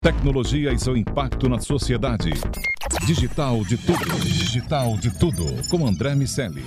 Tecnologia e seu impacto na sociedade. Digital de Tudo. Digital de Tudo. Com André Miceli.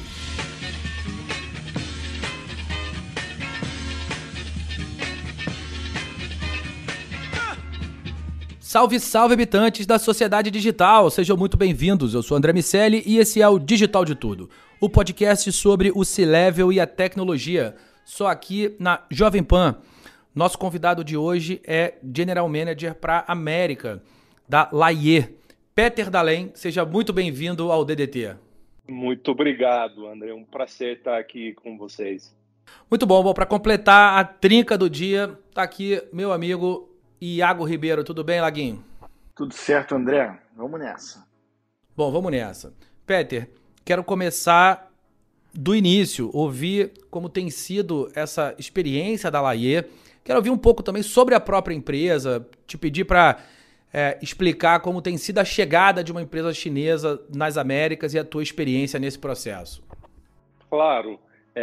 Salve, salve, habitantes da sociedade digital! Sejam muito bem-vindos. Eu sou André Miceli e esse é o Digital de Tudo, o podcast sobre o C-Level e a tecnologia, só aqui na Jovem Pan. Nosso convidado de hoje é General Manager para a América, da Laie. Peter Dahlem, seja muito bem-vindo ao DDT. Muito obrigado, André. É um prazer estar aqui com vocês. Muito bom. Para completar a trinca do dia, está aqui meu amigo Iago Ribeiro. Tudo bem, Laguinho? Tudo certo, André. Vamos nessa. Bom, vamos nessa. Peter, quero começar do início, ouvir como tem sido essa experiência da Laie. Quero ouvir um pouco também sobre a própria empresa, te pedir para explicar como tem sido a chegada de uma empresa chinesa nas Américas e a tua experiência nesse processo. Claro.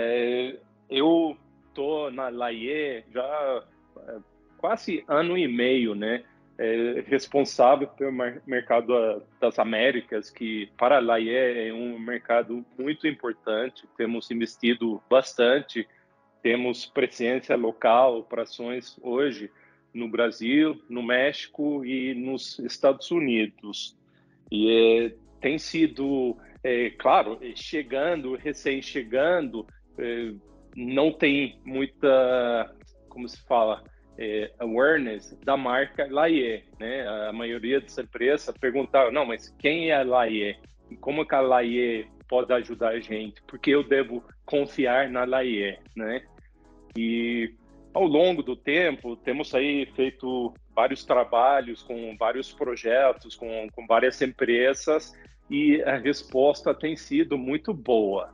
Eu estou na Laie já quase ano e meio, né? Responsável pelo mercado das Américas, que para a Laie é um mercado muito importante. Temos investido bastante. Temos presença local, operações hoje no Brasil, no México e nos Estados Unidos. E tem sido, claro, recém-chegando, não tem muita, como se fala, awareness da marca Laie, né? A maioria das empresas perguntaram, não, mas quem é a Laie? Como que a Laie pode ajudar a gente? Porque eu devo confiar na Laie, né? E ao longo do tempo, temos aí feito vários trabalhos com vários projetos, com várias empresas, e a resposta tem sido muito boa.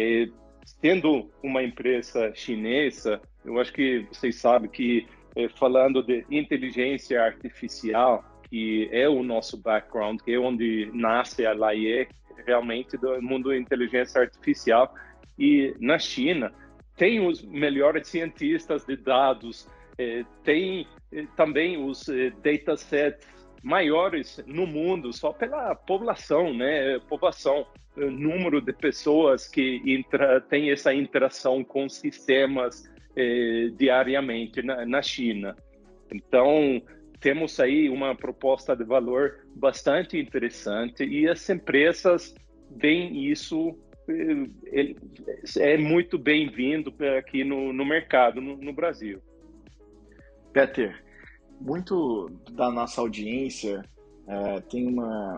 Sendo uma empresa chinesa, eu acho que vocês sabem que, falando de inteligência artificial, que é o nosso background, que é onde nasce a Laie, realmente do mundo da inteligência artificial, e na China, tem os melhores cientistas de dados, tem também os datasets maiores no mundo, só pela população, né? Número de pessoas que tem essa interação com sistemas diariamente na China. Então, temos aí uma proposta de valor bastante interessante e as empresas veem isso. É muito bem-vindo aqui no mercado, no Brasil. Peter, muito da nossa audiência tem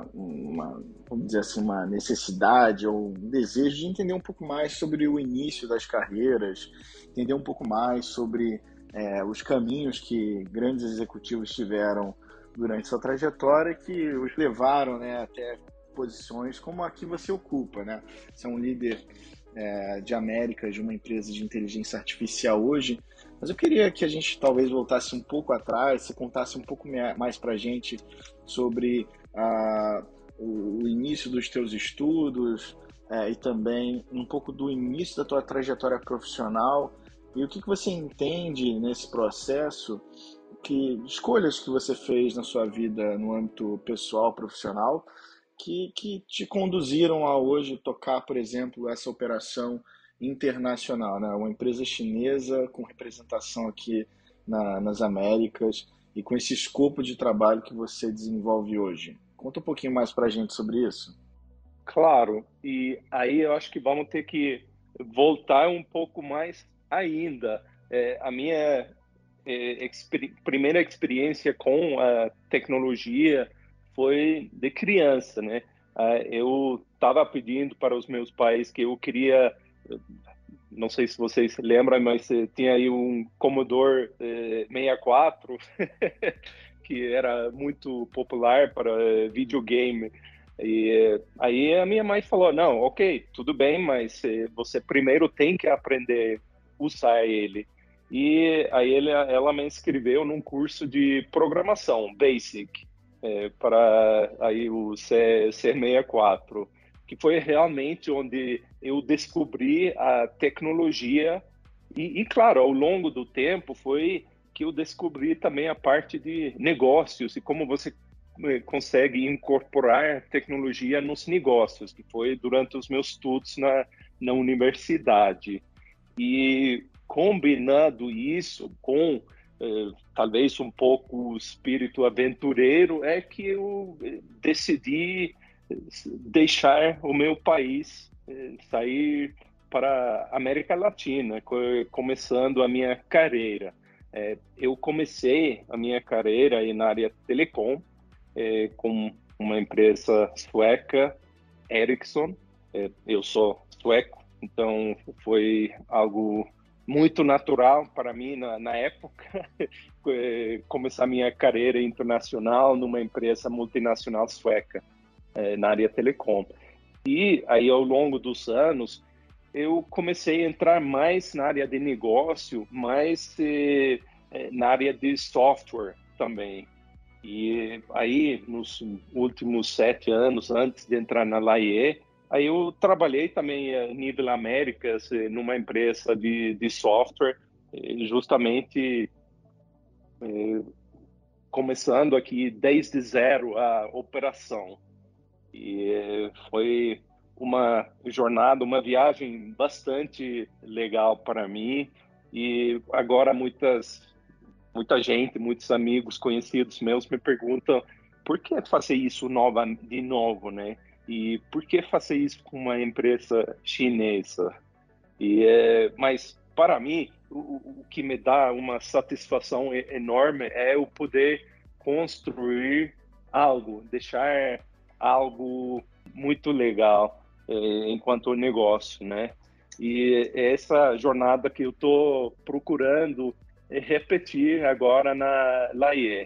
vamos dizer assim, uma necessidade ou um desejo de entender um pouco mais sobre o início das carreiras, entender um pouco mais sobre os caminhos que grandes executivos tiveram durante sua trajetória que os levaram, né, até posições como a que você ocupa, né? Você é um líder de Américas de uma empresa de inteligência artificial hoje, mas eu queria que a gente talvez voltasse um pouco atrás, você contasse um pouco mais para a gente sobre o início dos teus estudos e também um pouco do início da tua trajetória profissional e o que você entende nesse processo, que escolhas que você fez na sua vida no âmbito pessoal, profissional, que te conduziram a hoje tocar, por exemplo, essa operação internacional, né? Uma empresa chinesa com representação aqui nas Américas e com esse escopo de trabalho que você desenvolve hoje. Conta um pouquinho mais para a gente sobre isso. Claro, e aí eu acho que vamos ter que voltar um pouco mais ainda. A minha primeira experiência com a tecnologia foi de criança, né? Eu estava pedindo para os meus pais que eu queria, não sei se vocês lembram, mas tinha aí um Commodore 64, que era muito popular para videogame. E aí a minha mãe falou, não, ok, tudo bem, mas você primeiro tem que aprender a usar ele. E aí ela me inscreveu num curso de programação, Basic, para aí o C64, que foi realmente onde eu descobri a tecnologia e, claro, ao longo do tempo foi que eu descobri também a parte de negócios e como você consegue incorporar tecnologia nos negócios, que foi durante os meus estudos na universidade. E combinando isso com talvez um pouco o espírito aventureiro, é que eu decidi deixar o meu país, sair para a América Latina, começando a minha carreira. Eu comecei a minha carreira na área telecom, com uma empresa sueca, Ericsson. Eu sou sueco, então foi algo muito natural para mim na época começar minha carreira internacional numa empresa multinacional sueca na área telecom. E aí, ao longo dos anos, eu comecei a entrar mais na área de negócio, mais na área de software também. E aí, nos últimos 7 anos, antes de entrar na Laie, aí eu trabalhei também a nível Américas, numa empresa de software, justamente começando aqui desde zero a operação. E foi uma jornada, uma viagem bastante legal para mim. E agora muita gente, muitos amigos, conhecidos meus me perguntam por que fazer isso de novo, né? E por que fazer isso com uma empresa chinesa? Mas, para mim, o que me dá uma satisfação enorme é o poder construir algo, deixar algo muito legal enquanto negócio, né? E essa jornada que eu estou procurando repetir agora na Laie.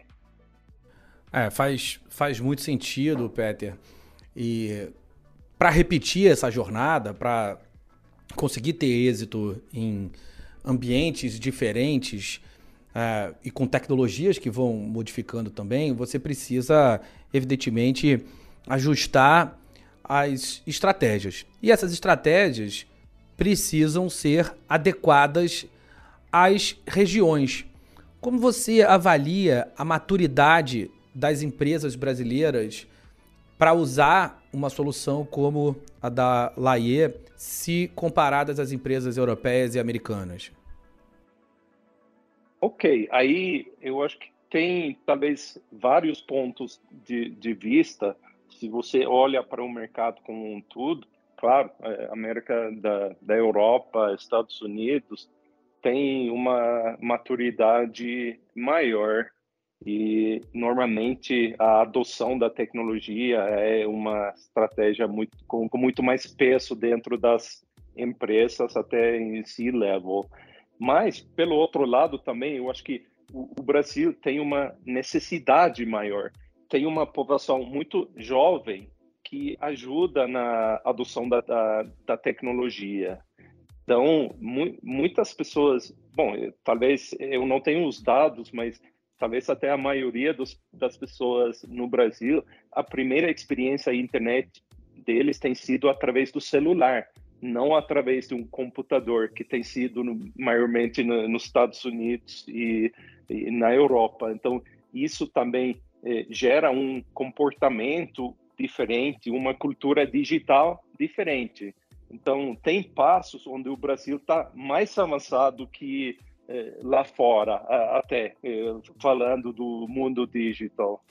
Faz muito sentido, Peter. E para repetir essa jornada, para conseguir ter êxito em ambientes diferentes e com tecnologias que vão modificando também, você precisa, evidentemente, ajustar as estratégias. E essas estratégias precisam ser adequadas às regiões. Como você avalia a maturidade das empresas brasileiras para usar uma solução como a da Laie, se comparadas às empresas europeias e americanas? Ok, aí eu acho que tem talvez vários pontos de vista. Se você olha para o mercado como um todo, claro, a América da Europa, Estados Unidos, tem uma maturidade maior e normalmente a adoção da tecnologia é uma estratégia com muito mais peso dentro das empresas, até em C-level. Mas, pelo outro lado também, eu acho que o Brasil tem uma necessidade maior. Tem uma população muito jovem que ajuda na adoção da tecnologia. Então, muitas pessoas, bom, talvez eu não tenho os dados, mas talvez até a maioria das pessoas no Brasil, a primeira experiência à internet deles tem sido através do celular, não através de um computador, que tem sido maiormente nos Estados Unidos e na Europa. Então, isso também gera um comportamento diferente, uma cultura digital diferente. Então, tem passos onde o Brasil está mais avançado que lá fora, até falando do mundo digital.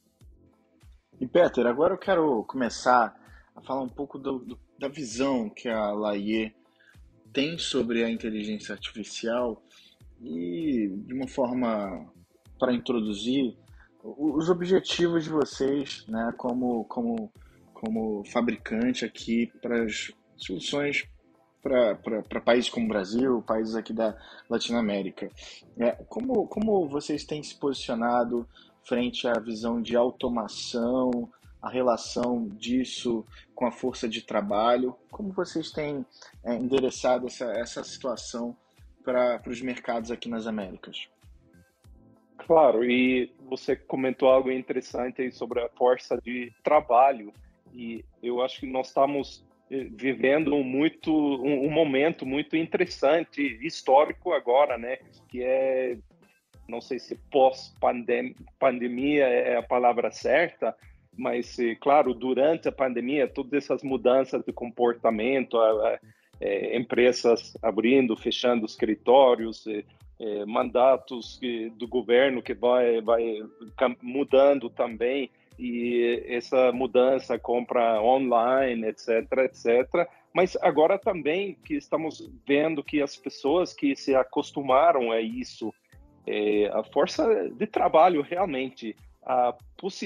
E Peter, agora eu quero começar a falar um pouco da visão que a Laie tem sobre a inteligência artificial e, de uma forma para introduzir, os objetivos de vocês, né, como fabricante aqui para as soluções para países como o Brasil, países aqui da Latinoamérica. Como vocês têm se posicionado frente à visão de automação, a relação disso com a força de trabalho? Como vocês têm endereçado essa situação para os mercados aqui nas Américas? Claro, e você comentou algo interessante sobre a força de trabalho, e eu acho que nós estamos vivendo um momento muito interessante, histórico agora, né? Que é não sei se pós-pandemia é a palavra certa, mas, claro, durante a pandemia, todas essas mudanças de comportamento, empresas abrindo, fechando escritórios, mandatos do governo que vai mudando também, e essa mudança, compra online, etc., etc. Mas agora também que estamos vendo que as pessoas que se acostumaram a isso, a força de trabalho realmente, a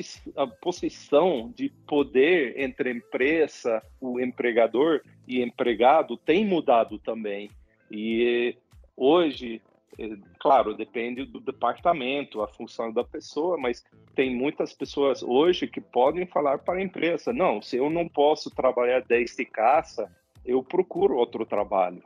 posição de poder entre a empresa, o empregador e empregado tem mudado também. E hoje, claro, depende do departamento, a função da pessoa, mas tem muitas pessoas hoje que podem falar para a empresa, não, se eu não posso trabalhar desde casa, eu procuro outro trabalho.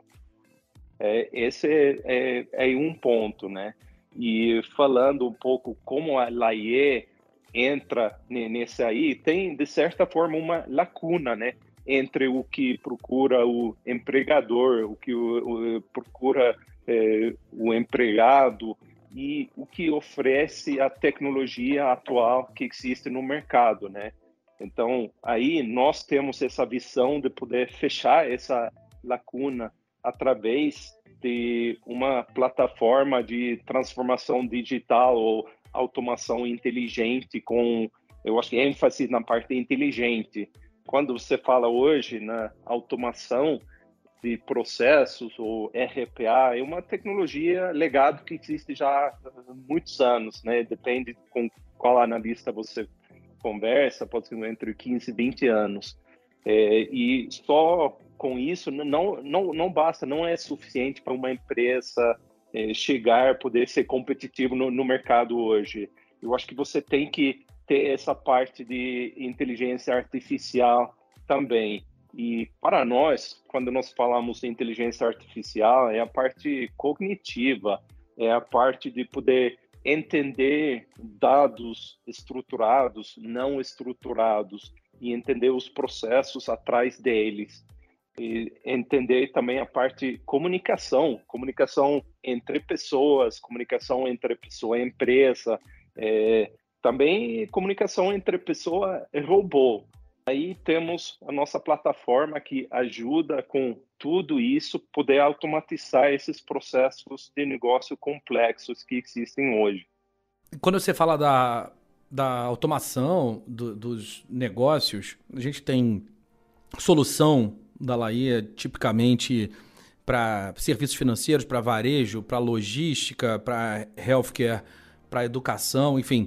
Esse é um ponto, né? E falando um pouco como a LAIE entra nesse aí, tem, de certa forma, uma lacuna, né? Entre o que procura o empregador, o que procura o empregado e o que oferece a tecnologia atual que existe no mercado, né? Então, aí nós temos essa visão de poder fechar essa lacuna através de uma plataforma de transformação digital ou automação inteligente com, eu acho que ênfase na parte inteligente. Quando você fala hoje na automação de processos ou RPA, é uma tecnologia legado que existe já há muitos anos, né? Depende com qual analista você conversa, pode ser entre 15 e 20 anos. E só com isso não basta, não é suficiente para uma empresa chegar, poder ser competitivo no mercado hoje. Eu acho que você tem que ter essa parte de inteligência artificial também. E para nós, quando nós falamos de inteligência artificial, é a parte cognitiva, é a parte de poder entender dados estruturados, não estruturados, e entender os processos atrás deles. E entender também a parte comunicação entre pessoas, comunicação entre pessoa e empresa, também comunicação entre pessoa e robô. Aí temos a nossa plataforma que ajuda com tudo isso, poder automatizar esses processos de negócio complexos que existem hoje. Quando você fala da automação dos negócios, a gente tem solução da LAIE tipicamente para serviços financeiros, para varejo, para logística, para healthcare, para educação, enfim.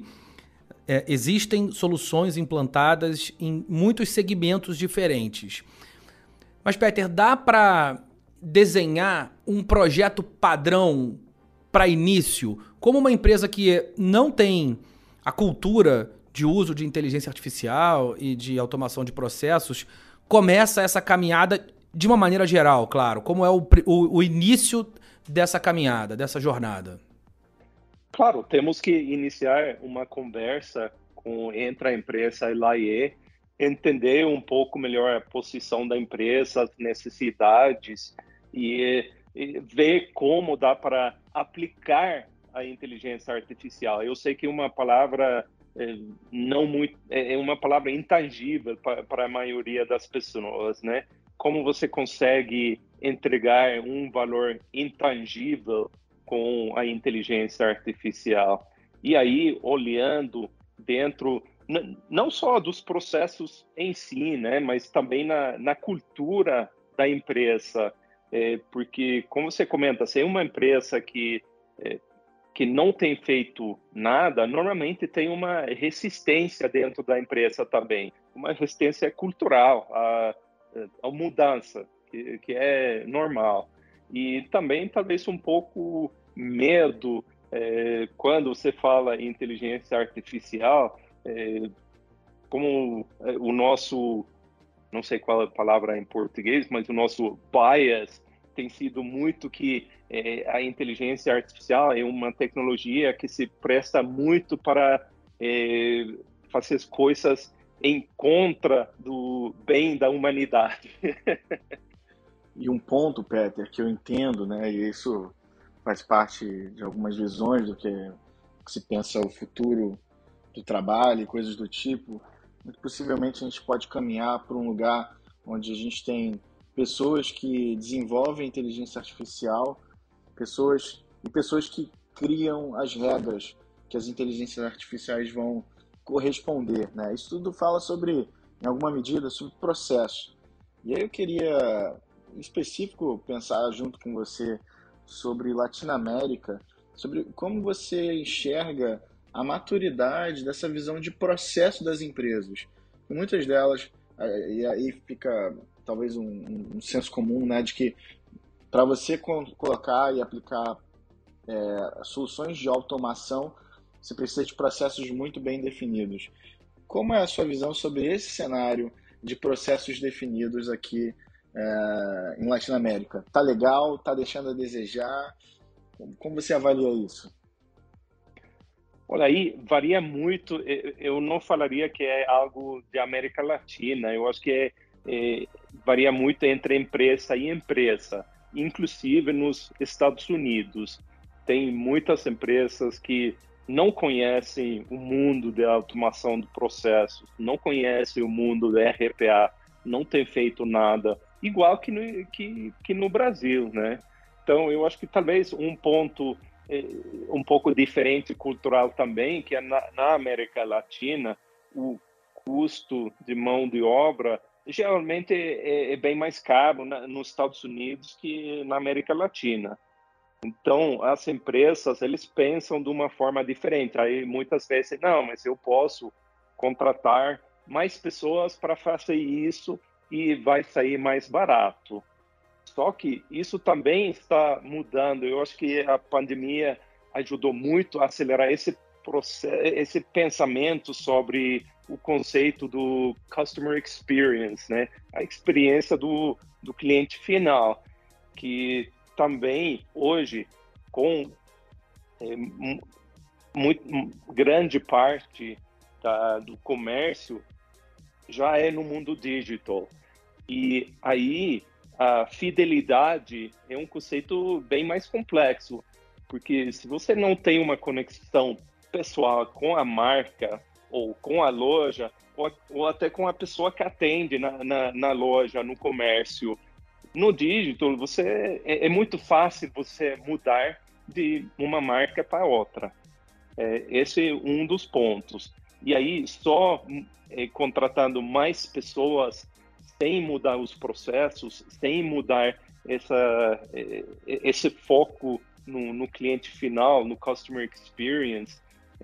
Existem soluções implantadas em muitos segmentos diferentes. Mas, Peter, dá para desenhar um projeto padrão para início, como uma empresa que não tem a cultura de uso de inteligência artificial e de automação de processos, começa essa caminhada de uma maneira geral, claro. Como é o início dessa caminhada, dessa jornada? Claro, temos que iniciar uma conversa entre a empresa e a LAIE, entender um pouco melhor a posição da empresa, as necessidades e ver como dá para aplicar a inteligência artificial. Eu sei que uma palavra não muito é uma palavra intangível para a maioria das pessoas, né? Como você consegue entregar um valor intangível com a inteligência artificial? E aí, olhando dentro, não só dos processos em si, né, mas também na cultura da empresa, porque, como você comenta, se é uma empresa que não tem feito nada, normalmente tem uma resistência dentro da empresa também, uma resistência cultural à mudança, que é normal. E também, talvez, um pouco medo quando você fala em inteligência artificial, como o nosso, não sei qual é a palavra em português, mas o nosso bias tem sido muito que a inteligência artificial é uma tecnologia que se presta muito para fazer as coisas em contra do bem da humanidade. E um ponto, Peter, que eu entendo, né, e isso faz parte de algumas visões do que se pensa o futuro do trabalho e coisas do tipo. Muito possivelmente a gente pode caminhar para um lugar onde a gente tem pessoas que desenvolvem inteligência artificial, pessoas que criam as regras que as inteligências artificiais vão corresponder, né? Isso tudo fala sobre, em alguma medida, sobre processo. E aí eu queria, em específico, pensar junto com você sobre Latinoamérica, sobre como você enxerga a maturidade dessa visão de processo das empresas. Muitas delas, e aí fica talvez um senso comum, né, de que para você colocar e aplicar soluções de automação, você precisa de processos muito bem definidos. Como é a sua visão sobre esse cenário de processos definidos aqui em Latinoamérica? Tá legal? Tá deixando a desejar? Como você avalia isso? Olha, aí varia muito. Eu não falaria que é algo de América Latina. Eu acho que varia muito entre empresa e empresa. Inclusive nos Estados Unidos, tem muitas empresas que não conhecem o mundo da automação de processos, não conhecem o mundo da RPA, não tem feito nada, igual que no Brasil, né? Então, eu acho que talvez um ponto um pouco diferente cultural também, que é na América Latina, o custo de mão de obra geralmente é bem mais caro nos Estados Unidos que na América Latina. Então, as empresas, eles pensam de uma forma diferente. Aí, muitas vezes, não, mas eu posso contratar mais pessoas para fazer isso e vai sair mais barato. Só que isso também está mudando. Eu acho que a pandemia ajudou muito a acelerar esse processo, esse pensamento sobre o conceito do customer experience, né? A experiência do cliente final, que também hoje, com grande parte do comércio, já é no mundo digital. E aí a fidelidade é um conceito bem mais complexo, porque se você não tem uma conexão pessoal com a marca, ou com a loja, ou até com a pessoa que atende na loja, no comércio, no digital, é muito fácil você mudar de uma marca para outra. Esse é um dos pontos. E aí, só contratando mais pessoas, sem mudar os processos, sem mudar esse foco no cliente final, no customer experience,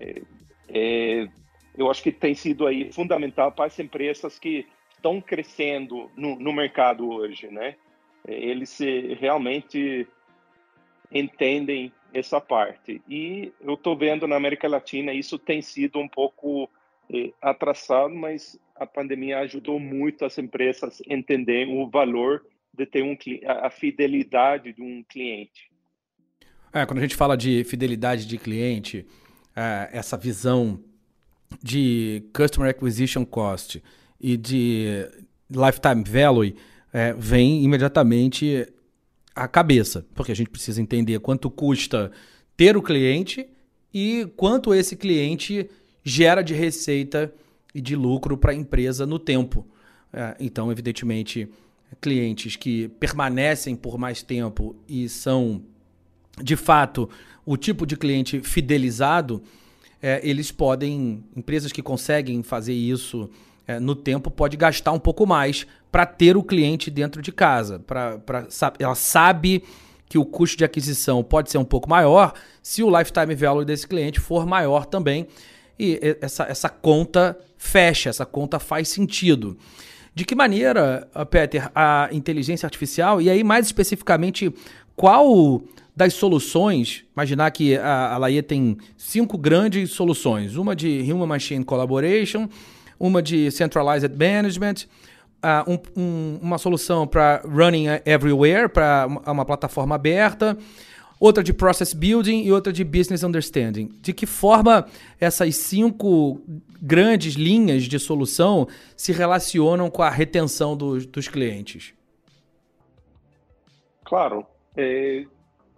eu acho que tem sido aí fundamental para as empresas que estão crescendo no mercado hoje, né? Eles realmente entendem essa parte. E eu estou vendo na América Latina, isso tem sido um pouco atrasado, mas a pandemia ajudou muito as empresas a entenderem o valor de ter a fidelidade de um cliente. Quando a gente fala de fidelidade de cliente, essa visão de Customer Acquisition Cost e de Lifetime Value vem imediatamente à cabeça, porque a gente precisa entender quanto custa ter o cliente e quanto esse cliente gera de receita e de lucro para a empresa no tempo. Então, evidentemente, clientes que permanecem por mais tempo e são, de fato, o tipo de cliente fidelizado, empresas que conseguem fazer isso no tempo, pode gastar um pouco mais para ter o cliente dentro de casa. Ela sabe que o custo de aquisição pode ser um pouco maior se o lifetime value desse cliente for maior também. E essa conta fecha, essa conta faz sentido. De que maneira, Peter, a inteligência artificial, e aí mais especificamente, qual das soluções, imaginar que a Laie tem 5 grandes soluções, uma de Human Machine Collaboration, uma de Centralized Management, uma solução para Running Everywhere, para uma plataforma aberta, outra de Process Building e outra de Business Understanding. De que forma essas 5 grandes linhas de solução se relacionam com a retenção dos clientes? Claro.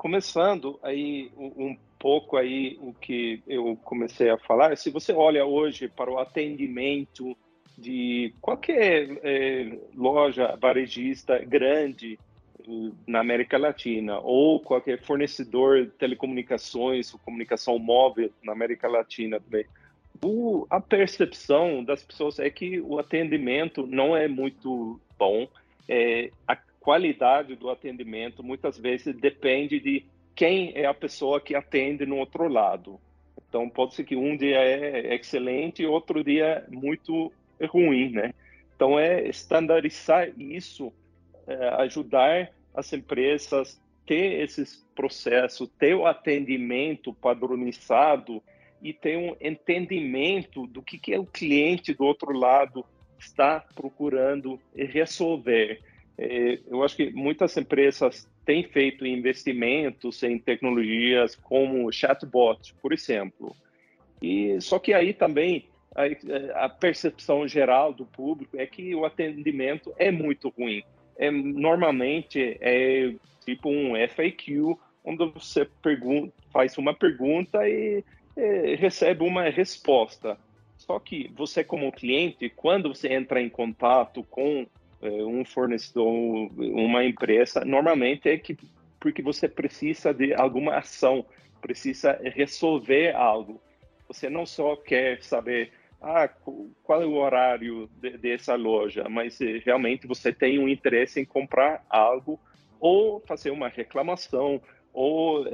começando aí um pouco aí o que eu comecei a falar, se você olha hoje para o atendimento de qualquer loja varejista grande na América Latina, ou qualquer fornecedor de telecomunicações ou comunicação móvel na América Latina também, a percepção das pessoas é que o atendimento não é muito bom, a qualidade do atendimento muitas vezes depende de quem é a pessoa que atende no outro lado. Então, pode ser que um dia é excelente e outro dia é muito ruim, né? Então, estandarizar isso, ajudar as empresas a ter esses processos, ter o atendimento padronizado e ter um entendimento do que é o cliente do outro lado está procurando resolver. Eu acho que muitas empresas têm feito investimentos em tecnologias como chatbot, por exemplo. Só que aí também a percepção geral do público é que o atendimento é muito ruim. Normalmente é tipo um FAQ, onde você faz uma pergunta e recebe uma resposta. Só que você, como cliente, quando você entra em contato com um fornecedor, uma empresa, normalmente porque você precisa de alguma ação, precisa resolver algo. Você não só quer saber qual é o horário dessa loja, mas realmente você tem um interesse em comprar algo ou fazer uma reclamação ou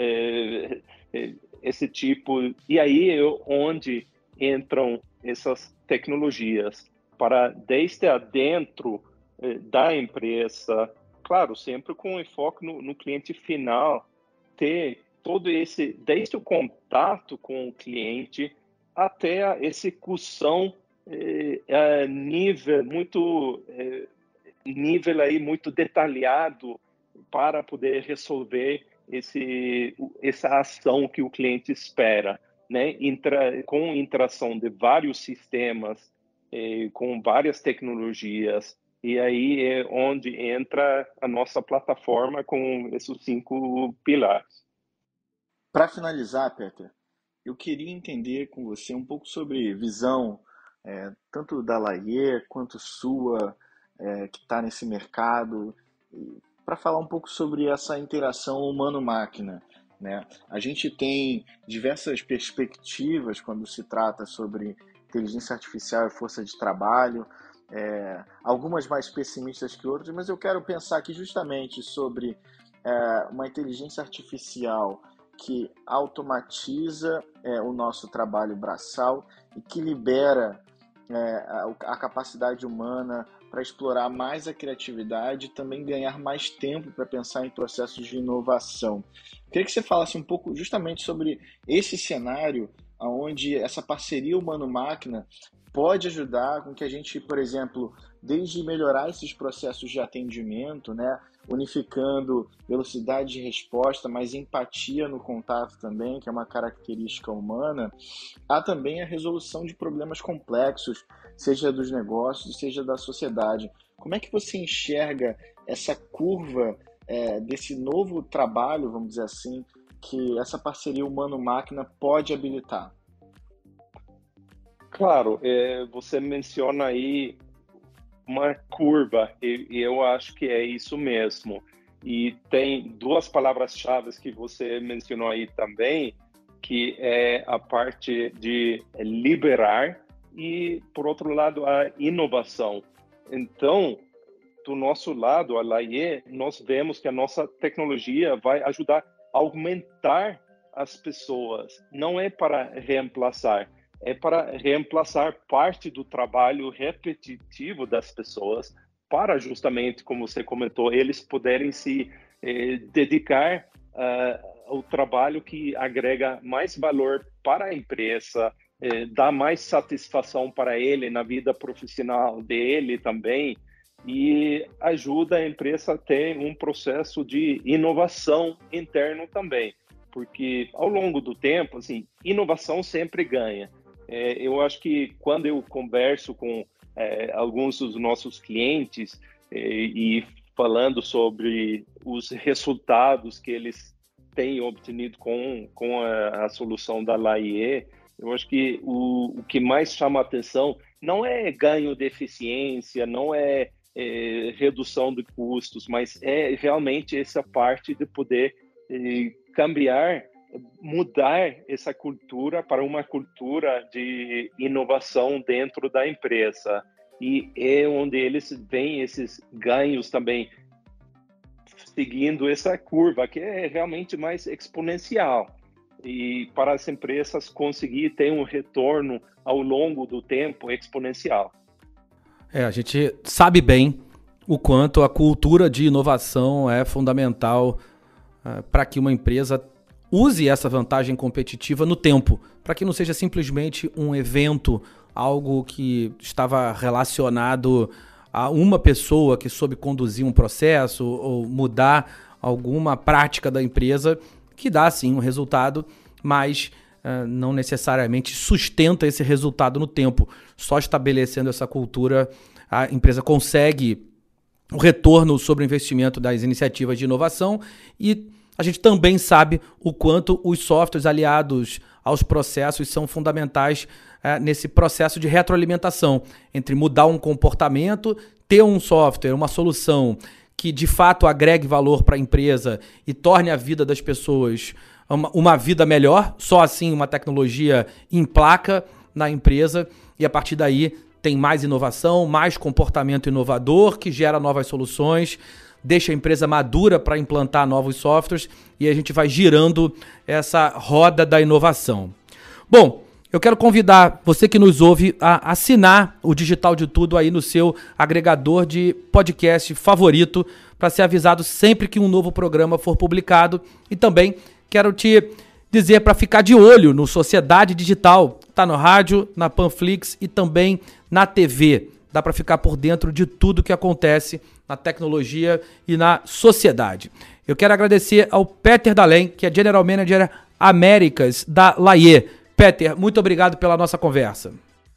esse tipo. E aí é onde entram essas tecnologias para desde adentro da empresa, claro, sempre com enfoque no cliente final, ter todo esse, desde o contato com o cliente até a execução nível aí muito detalhado para poder resolver essa ação que o cliente espera, né? Com interação de vários sistemas, com várias tecnologias, e aí é onde entra a nossa plataforma com esses 5 pilares. Para finalizar, Peter, eu queria entender com você um pouco sobre visão, tanto da Laie quanto sua, que está nesse mercado, para falar um pouco sobre essa interação humano-máquina, né? A gente tem diversas perspectivas quando se trata sobre inteligência artificial e força de trabalho, algumas mais pessimistas que outras, mas eu quero pensar aqui justamente sobre uma inteligência artificial que automatiza o nosso trabalho braçal e que libera a capacidade humana para explorar mais a criatividade e também ganhar mais tempo para pensar em processos de inovação. Eu queria que você falasse um pouco justamente sobre esse cenário onde essa parceria humano-máquina pode ajudar com que a gente, por exemplo, desde melhorar esses processos de atendimento, né, unificando velocidade de resposta, mas empatia no contato também, que é uma característica humana, há também a resolução de problemas complexos, seja dos negócios, seja da sociedade. Como é que você enxerga essa curva desse novo trabalho, vamos dizer assim, que essa parceria humano-máquina pode habilitar? Claro, você menciona aí uma curva, e eu acho que é isso mesmo. E tem 2 palavras-chave que você mencionou aí também, que é a parte de liberar e, por outro lado, a inovação. Então, do nosso lado, a Laie, nós vemos que a nossa tecnologia vai ajudar a aumentar as pessoas, não é para reemplaçar, é para reemplaçar parte do trabalho repetitivo das pessoas, para justamente, como você comentou, eles poderem se dedicar ao trabalho que agrega mais valor para a empresa, dá mais satisfação para ele na vida profissional dele também, e ajuda a empresa a ter um processo de inovação interno também, porque ao longo do tempo, assim, inovação sempre ganha. Eu acho que quando eu converso com alguns dos nossos clientes e falando sobre os resultados que eles tem obtido com a solução da Laie, eu acho que o que mais chama a atenção não é ganho de eficiência, não é redução de custos, mas é realmente essa parte de poder mudar essa cultura para uma cultura de inovação dentro da empresa. E é onde eles veem esses ganhos também, seguindo essa curva, que é realmente mais exponencial. E para as empresas conseguir ter um retorno ao longo do tempo exponencial. A gente sabe bem o quanto a cultura de inovação é fundamental para que uma empresa use essa vantagem competitiva no tempo, para que não seja simplesmente um evento, algo que estava relacionado a uma pessoa que soube conduzir um processo ou mudar alguma prática da empresa, que dá sim um resultado, mas não necessariamente sustenta esse resultado no tempo. Só estabelecendo essa cultura, a empresa consegue o retorno sobre o investimento das iniciativas de inovação, e a gente também sabe o quanto os softwares aliados aos processos são fundamentais nesse processo de retroalimentação, entre mudar um comportamento, ter um software, uma solução que de fato agregue valor para a empresa e torne a vida das pessoas uma vida melhor. Só assim uma tecnologia emplaca na empresa e a partir daí tem mais inovação, mais comportamento inovador que gera novas soluções, deixa a empresa madura para implantar novos softwares e a gente vai girando essa roda da inovação. Bom, eu quero convidar você que nos ouve a assinar o Digital de Tudo aí no seu agregador de podcast favorito para ser avisado sempre que um novo programa for publicado. E também quero te dizer para ficar de olho no Sociedade Digital. Tá no rádio, na Panflix e também na TV. Dá para ficar por dentro de tudo que acontece na tecnologia e na sociedade. Eu quero agradecer ao Peter Dahlem, que é General Manager Américas da Laie. Peter, muito obrigado pela nossa conversa.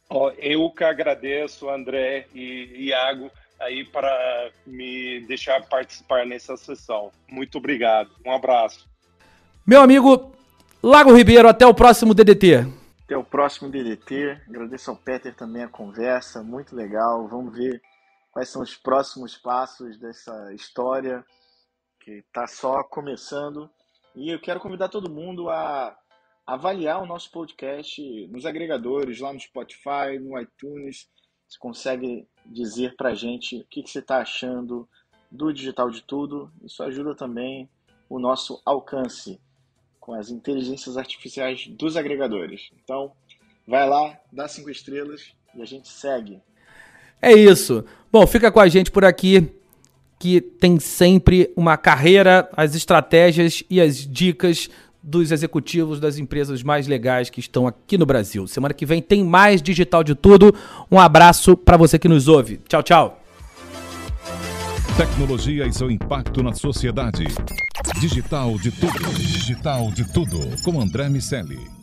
Eu que agradeço, André e Iago, aí para me deixar participar nessa sessão. Muito obrigado. Um abraço. Meu amigo Lago Ribeiro, até o próximo DDT. Até o próximo DDT. Agradeço ao Peter também a conversa, muito legal. Vamos ver quais são os próximos passos dessa história que está só começando. E eu quero convidar todo mundo a avaliar o nosso podcast nos agregadores, lá no Spotify, no iTunes. Você consegue dizer pra gente o que você está achando do Digital de Tudo. Isso ajuda também o nosso alcance com as inteligências artificiais dos agregadores. Então, vai lá, dá 5 estrelas e a gente segue. É isso. Bom, fica com a gente por aqui, que tem sempre uma carreira, as estratégias e as dicas dos executivos das empresas mais legais que estão aqui no Brasil. Semana que vem tem mais Digital de Tudo. Um abraço para você que nos ouve. Tchau, tchau. Tecnologia e seu impacto na sociedade. Digital de Tudo. Digital de Tudo. Com André Miceli.